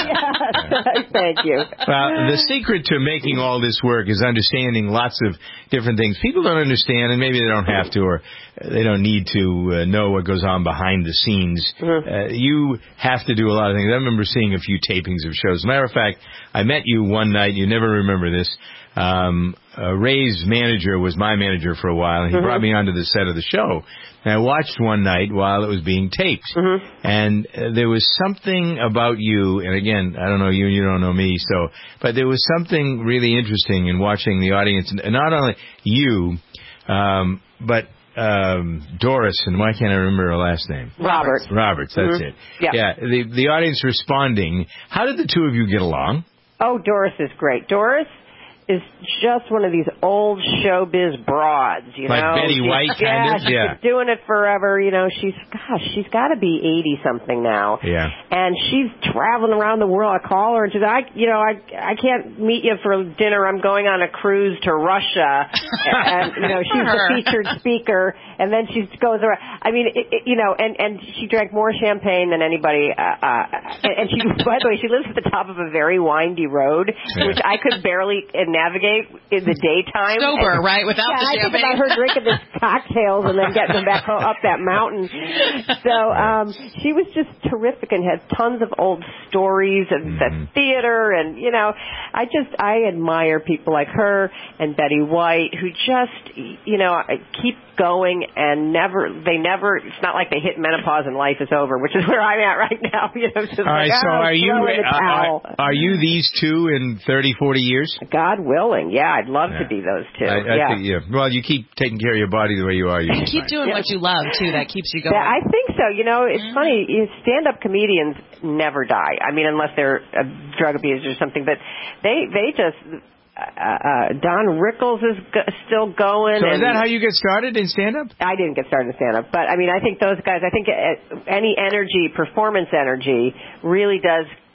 Yes. Thank you. Well, the secret to making all this work is understanding lots of different things. People don't understand, and maybe they don't have to, or they don't need to uh, know what goes on behind the scenes. Mm-hmm. Uh, you have to do a lot of things. I remember seeing a few tapings of shows. As a matter of fact, I met you one night. You never remember this. Um, uh, Ray's manager was my manager for a while, and he Mm-hmm. brought me onto the set of the show. And I watched one night while it was being taped, Mm-hmm. and uh, there was something about you, and again, I don't know you and you don't know me, so, but there was something really interesting in watching the audience, and not only you, um, but um, Doris, and why can't I remember her last name? Robert. Roberts, that's Mhm. it. Yeah. Yeah, the, the audience responding. How did the two of you get along? Oh, Doris is great. Doris is just one of these old showbiz broads, you Like know. Betty She's- White, kind yeah, of? she's Yeah. been doing it forever. You know, she's gosh, she's got to be eighty something now. Yeah. And she's traveling around the world. I call her and she's, I, you know, I, I can't meet you for dinner. I'm going on a cruise to Russia, and you know, she's the featured speaker. And then she goes around. I mean, it, it, you know, and and she drank more champagne than anybody. Uh, uh, and, and she, by the way, she lives at the top of a very windy road, Yeah. which I could barely uh, navigate in the daytime. Sober, And- right? Without yeah, the I think champagne. about her drinking the cocktails and then getting them back ho- up that mountain. So um, she was just terrific and had tons of old stories and the theater, and you know, I just I admire people like her and Betty White who just you know keep going and never they never it's not like they hit menopause and life is over, which is where I'm at right now. You know, just All right, like, so oh, are you throw in the uh, towel. are, are you these two in thirty, forty years? God willing, yeah, I'd love Yeah. to be those two. I, I yeah. think, yeah. Well, you keep taking care of your body the way you are. You And keep doing what you love, too. That keeps you going. Yeah, I think so. You know, it's Mm-hmm. funny. you- Stand-up comedians never die. I mean, unless they're uh, drug abused or something. But they they just uh, uh, Don Rickles is go- still going. So and is that how you get started in stand-up? I didn't get started in stand-up, but I mean, I think those guys. I think uh, any energy, performance energy, really does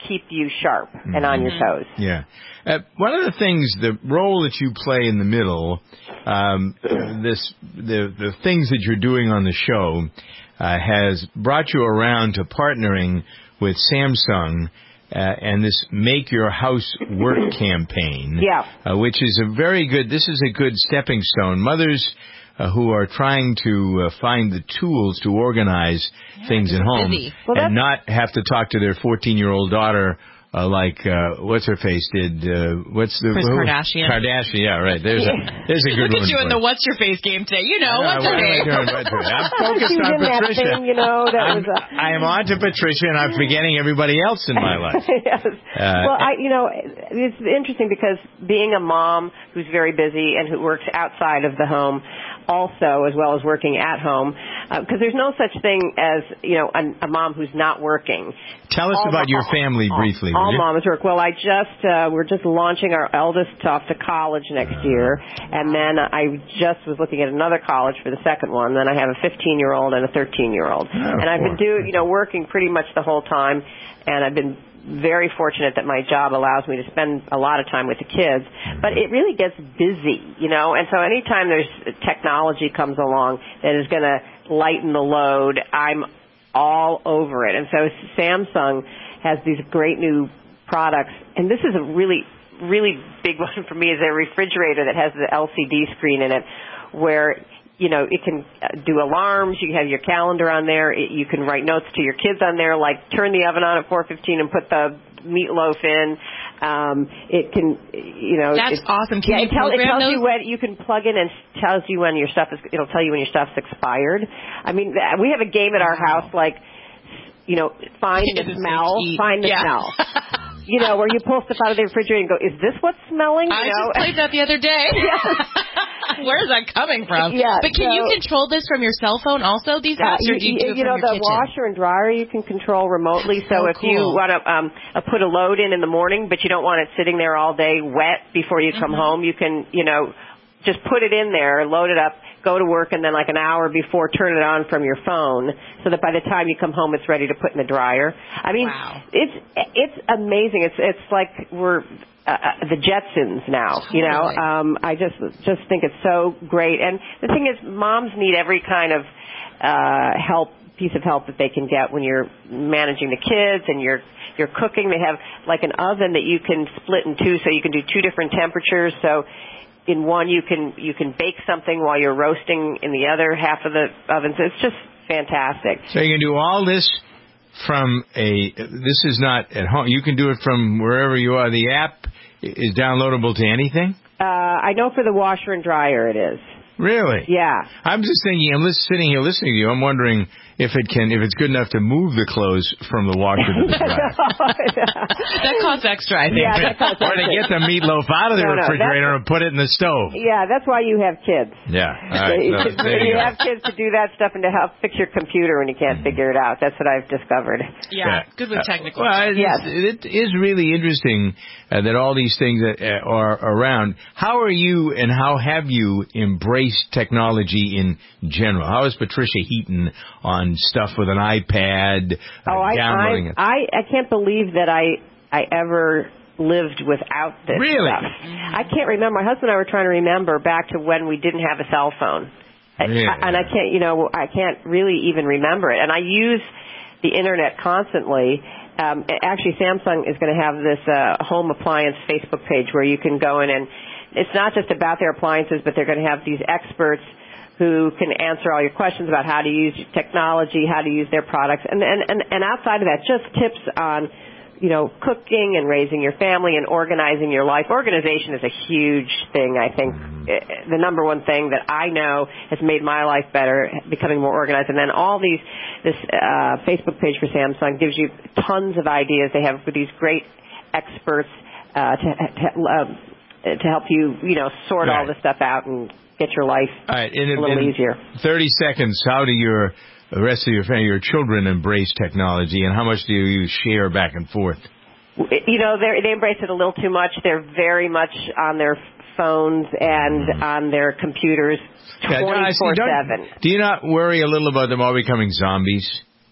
keep you sharp and mm-hmm. on your toes. Yeah. Uh, one of the things, the role that you play in the middle, um, this the the things that you're doing on the show uh, has brought you around to partnering with Samsung uh, and this Make Your House Work campaign. Yeah. Uh, which is a very good. This is a good stepping stone. Mothers Uh, who are trying to uh, find the tools to organize yeah, things at home well, and not have to talk to their fourteen-year-old daughter uh, like, uh, what's her face did, uh, what's the... Kris who? Kardashian. Kardashian, yeah, right. There's a, there's a good Look one. at you in the what's your face game today. You know, know what's her name? I'm focused on Patricia. Thing, you know, that I'm, was a... I am on to Patricia and I'm forgetting everybody else in my life. Yes. Uh, well, I, you know, it's interesting because being a mom who's very busy and who works outside of the home, also, as well as working at home, because uh, there's no such thing as, you know, a, a mom who's not working. Tell us all about mo- your family all, briefly, all, will you? all moms work. Well, I just, uh, we're just launching our eldest off to college next year, and then I just was looking at another college for the second one. Then I have a fifteen-year-old and a thirteen-year-old. Oh, and I've been doing, you know, working pretty much the whole time, and I've been very fortunate that my job allows me to spend a lot of time with the kids, but it really gets busy, you know, and so anytime there's technology comes along that is going to lighten the load, I'm all over it. And so Samsung has these great new products, and this is a really, really big one for me, is a refrigerator that has the L C D screen in it where you know, it can do alarms. You can have your calendar on there. It, you can write notes to your kids on there, like turn the oven on at four fifteen and put the meatloaf in. Um, it can, you know. That's awesome. Can yeah, you it, tell, it tells those? you when you can plug in and tells you when your stuff is. It'll tell you when your stuff's expired. I mean, we have a game at our house like, you know, find the smell, find the yeah. smell. You know, where you pull stuff out of the refrigerator and go, is this what's smelling? You I know? just played that the other day. Where is that coming from? Yeah, but can so, you control this from your cell phone also, these apps, uh, or do you, you, do it you know, from your the kitchen? washer and dryer you can control remotely. So, so if cool. you want to um, uh, put a load in in the morning, but you don't want it sitting there all day wet before you come mm-hmm. home, you can, you know, just put it in there, load it up, go to work, and then like an hour before, turn it on from your phone so that by the time you come home, it's ready to put in the dryer. I mean, wow. it's it's amazing. It's it's like we're uh, the Jetsons now. Totally. You know, um, I just just think it's so great. And the thing is, moms need every kind of uh, help, piece of help that they can get when you're managing the kids and you're you're cooking. They have like an oven that you can split in two, so you can do two different temperatures. So in one, you can you can bake something while you're roasting in the other half of the oven. So it's just fantastic. So you can do all this from a, this is not at home. You can do it from wherever you are. The app is downloadable to anything? Uh, I know for the washer and dryer it is. Really? Yeah. I'm just thinking, I'm just sitting here listening to you. I'm wondering if it can, if it's good enough to move the clothes from the washer to the dryer. That costs extra, I think. Yeah, that costs or to get the meatloaf out of the no, no, refrigerator and put it in the stove. Yeah, that's why you have kids. Yeah. All right. So, there you you have kids to do that stuff and to help fix your computer when you can't mm-hmm. figure it out. That's what I've discovered. Yeah, yeah. Good with technical. Uh, well, it, yes. is, it is really interesting uh, that all these things that, uh, are around. How are you and how have you embraced technology in general? How is Patricia Heaton on stuff with an iPad, uh, oh, I, downloading I, it? I, I can't believe that I I ever lived without this really? stuff. I can't remember. My husband and I were trying to remember back to when we didn't have a cell phone. Really? I, and I can't, you know, I can't really even remember it. And I use the Internet constantly. Um, actually, Samsung is going to have this uh, home appliance Facebook page where you can go in and it's not just about their appliances, but they're going to have these experts who can answer all your questions about how to use technology, how to use their products. And, and, and, and outside of that, just tips on, you know, cooking and raising your family and organizing your life. Organization is a huge thing, I think. The number one thing that I know has made my life better, becoming more organized. And then all these, this uh, Facebook page for Samsung gives you tons of ideas. They have these great experts uh, to, to, uh, to help you, you know, sort right. all this stuff out and get your life all right. in, a little in easier. thirty seconds, how do your the rest of your family, your children embrace technology, and how much do you share back and forth? You know, they embrace it a little too much. They're very much on their phones and mm. on their computers twenty-four seven. Do you not worry a little about them all becoming zombies?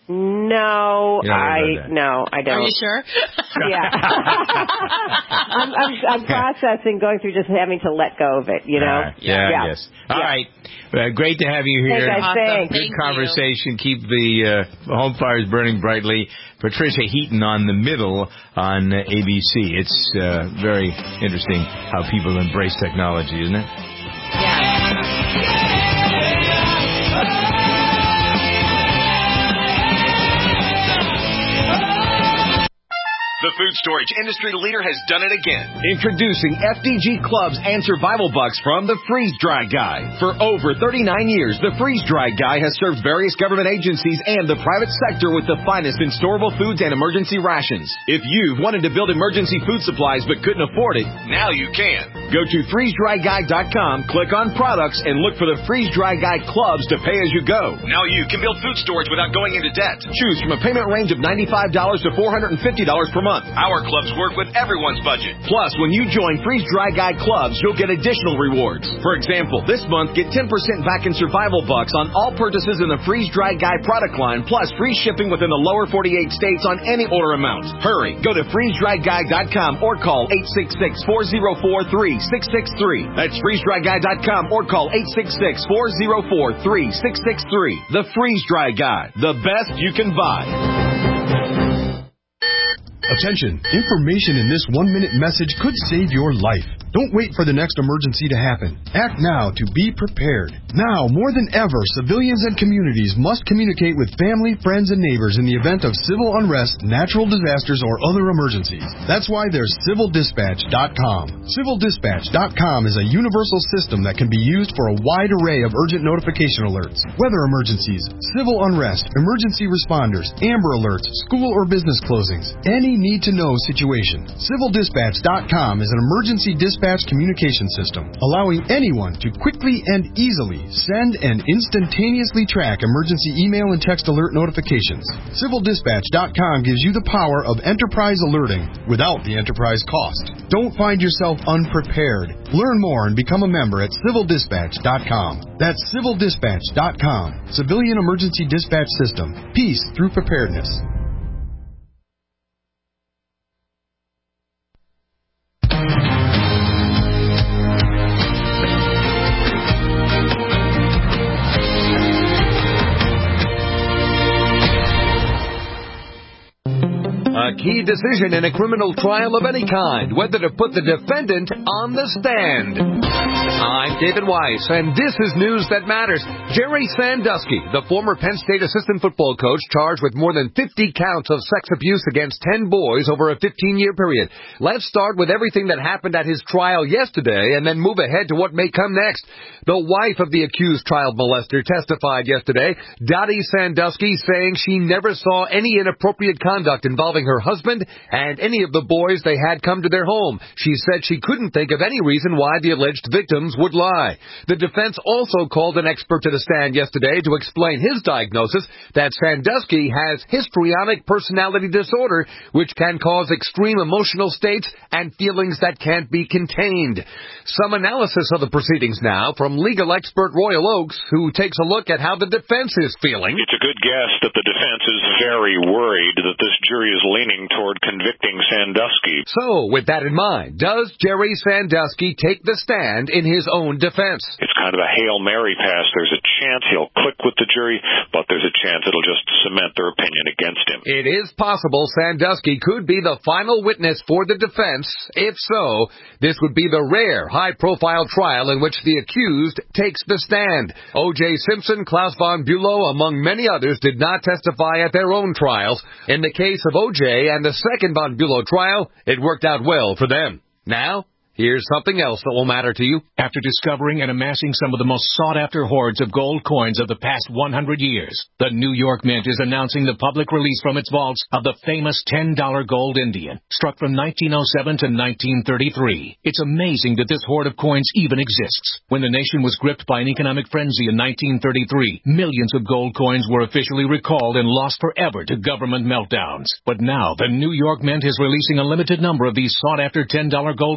No, You don't I know that. no, I don't. Are you sure? Yeah. I'm, I'm, I'm processing, going through just having to let go of it, you know? Uh, yeah, yeah. yes. All right. Uh, great to have you here. Hey, guys, Awesome. thanks. Good Thank conversation. Keep the uh, home fires burning brightly. Patricia Heaton on The Middle on uh, A B C. It's uh, very interesting how people embrace technology, isn't it? The food storage industry leader has done it again. Introducing F D G Clubs and Survival Bucks from the Freeze Dry Guy. For over thirty-nine years, the Freeze Dry Guy has served various government agencies and the private sector with the finest in storable foods and emergency rations. If you've wanted to build emergency food supplies but couldn't afford it, now you can. Go to freeze dry guy dot com, click on products, and look for the Freeze Dry Guy Clubs to pay as you go. Now you can build food storage without going into debt. Choose from a payment range of ninety-five dollars to four hundred fifty dollars per month. Our clubs work with everyone's budget. Plus, when you join Freeze Dry Guy Clubs, you'll get additional rewards. For example, this month, get ten percent back in Survival Bucks on all purchases in the Freeze Dry Guy product line, plus free shipping within the lower forty-eight states on any order amount. Hurry, go to freeze dry guy dot com or call eight six six, four zero four, three six six three. That's freeze dry guy dot com or call eight six six, four zero four, three six six three. The Freeze Dry Guy, the best you can buy. Attention, information in this one-minute message could save your life. Don't wait for the next emergency to happen. Act now to be prepared. Now, more than ever, civilians and communities must communicate with family, friends, and neighbors in the event of civil unrest, natural disasters, or other emergencies. That's why there's civil dispatch dot com. civil dispatch dot com is a universal system that can be used for a wide array of urgent notification alerts, weather emergencies, civil unrest, emergency responders, Amber Alerts, school or business closings, any need-to-know situation. civil dispatch dot com is an emergency dispatch communication system, allowing anyone to quickly and easily send and instantaneously track emergency email and text alert notifications. civil dispatch dot com gives you the power of enterprise alerting without the enterprise cost. Don't find yourself unprepared. Learn more and become a member at civil dispatch dot com. That's civil dispatch dot com. Civilian Emergency Dispatch System. Peace through preparedness. A key decision in a criminal trial of any kind, whether to put the defendant on the stand. I'm David Weiss, and this is News That Matters. Jerry Sandusky, the former Penn State assistant football coach, charged with more than fifty counts of sex abuse against ten boys over a fifteen-year period. Let's start with everything that happened at his trial yesterday and then move ahead to what may come next. The wife of the accused child molester testified yesterday, Dottie Sandusky, saying she never saw any inappropriate conduct involving her husband and any of the boys they had come to their home. She said she couldn't think of any reason why the alleged victims would lie. The defense also called an expert to the stand yesterday to explain his diagnosis that Sandusky has histrionic personality disorder, which can cause extreme emotional states and feelings that can't be contained. Some analysis of the proceedings now from legal expert Royal Oakes, who takes a look at how the defense is feeling. It's a good guess that the defense is very worried that this jury is leaning toward convicting Sandusky. So, with that in mind, does Jerry Sandusky take the stand in his own defense? It's kind of a Hail Mary pass. There's a chance he'll click with the jury, but there's a chance it'll just cement their opinion against him. It is possible Sandusky could be the final witness for the defense. If so, this would be the rare, high-profile trial in which the accused takes the stand. O J. Simpson, Klaus von Bülow, among many others, did not testify at their own trials. In the case of O J and the second von Bülow trial, it worked out well for them. Now, here's something else that will matter to you. After discovering and amassing some of the most sought-after hoards of gold coins of the past one hundred years, the New York Mint is announcing the public release from its vaults of the famous ten dollar gold Indian, struck from nineteen oh seven to nineteen thirty-three. It's amazing that this hoard of coins even exists. When the nation was gripped by an economic frenzy in nineteen thirty-three, millions of gold coins were officially recalled and lost forever to government meltdowns. But now, the New York Mint is releasing a limited number of these sought-after ten dollar gold Indians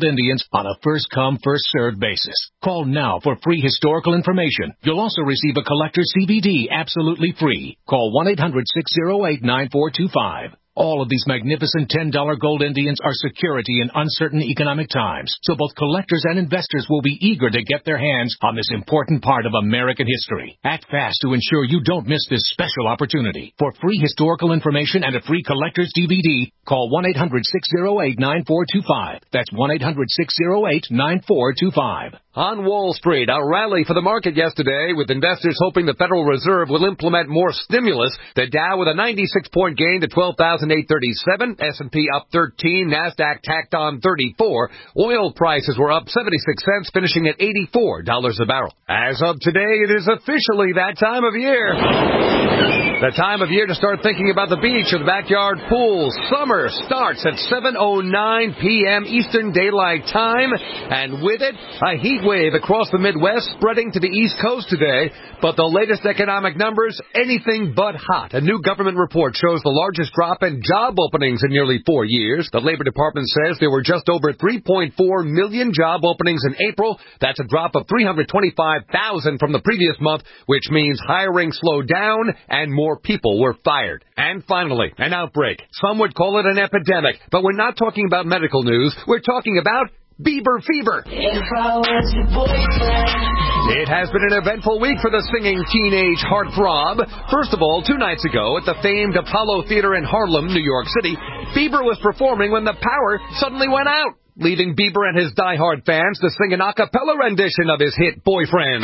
on a first-come, first-served basis. Call now for free historical information. You'll also receive a collector's D V D absolutely free. Call one eight hundred six oh eight nine four two five. All of these magnificent ten dollar gold Indians are security in uncertain economic times, so both collectors and investors will be eager to get their hands on this important part of American history. Act fast to ensure you don't miss this special opportunity. For free historical information and a free collector's D V D, call one eight hundred six oh eight nine four two five. That's one eight hundred six oh eight nine four two five. On Wall Street, a rally for the market yesterday, with investors hoping the Federal Reserve will implement more stimulus. The Dow with a ninety-six point gain to twelve thousand eight hundred thirty-seven, S and P up thirteen, NASDAQ tacked on thirty-four. Oil prices were up seventy-six cents, finishing at eighty-four dollars a barrel. As of today, it is officially that time of year. The time of year to start thinking about the beach or the backyard pool. Summer starts at seven oh nine p.m. Eastern Daylight Time, and with it, a heat wave across the Midwest spreading to the East Coast today. But the latest economic numbers, anything but hot. A new government report shows the largest drop in job openings in nearly four years. The Labor Department says there were just over three point four million job openings in April. That's a drop of three hundred twenty-five thousand from the previous month, which means hiring slowed down and more people were fired. And finally, an outbreak. Some would call it an epidemic, but we're not talking about medical news. We're talking about Bieber fever. If I was your boyfriend. It has been an eventful week for the singing teenage heartthrob. First of all, two nights ago at the famed Apollo Theater in Harlem, New York City, Bieber was performing when the power suddenly went out, leaving Bieber and his diehard fans to sing an a cappella rendition of his hit Boyfriend.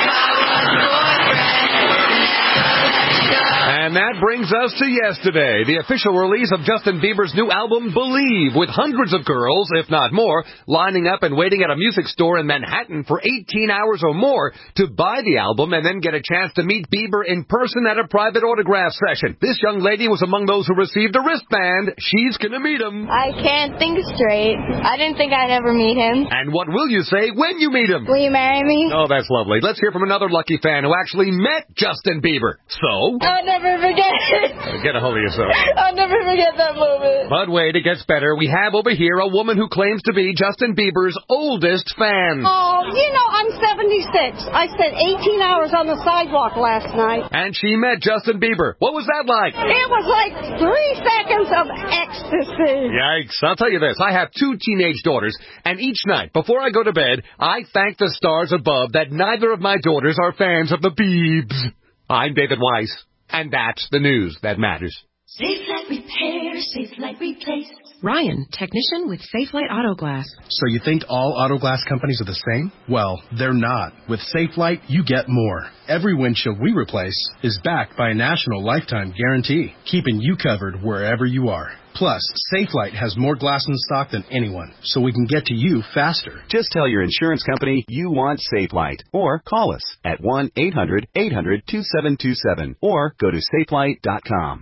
And that brings us to yesterday, the official release of Justin Bieber's new album, Believe, with hundreds of girls, if not more, lining up and waiting at a music store in Manhattan for eighteen hours or more to buy the album and then get a chance to meet Bieber in person at a private autograph session. This young lady was among those who received a wristband. She's gonna meet him. I can't think straight. I didn't think I'd ever meet him. And what will you say when you meet him? Will you marry me? Oh, that's lovely. Let's hear from another lucky fan who actually met Justin Bieber. So? I'll never forget it. Get a hold of yourself. I'll never forget that moment. But wait, it gets better. We have over here a woman who claims to be Justin Bieber's oldest fan. Oh, you know, I'm seventy-six. I spent eighteen hours on the sidewalk last night. And she met Justin Bieber. What was that like? It was like three seconds of ecstasy. Yikes. I'll tell you this. I have two teenage daughters, and each night, before I go to bed, I thank the stars above that neither of my daughters are fans of the Biebs. I'm David Weiss, and that's the news that matters. Safe Light Repair, Safe Light Replace. Ryan, technician with Safe Light Auto Glass. So you think all auto glass companies are the same? Well, they're not. With Safe Light, you get more. Every windshield we replace is backed by a national lifetime guarantee, keeping you covered wherever you are. Plus, Safe Light has more glass in stock than anyone, so we can get to you faster. Just tell your insurance company you want Safe Light, or call us at one eight hundred eight hundred two seven two seven, or go to safe light dot com.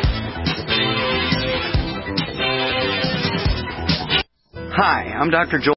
Hi, I'm Doctor Joel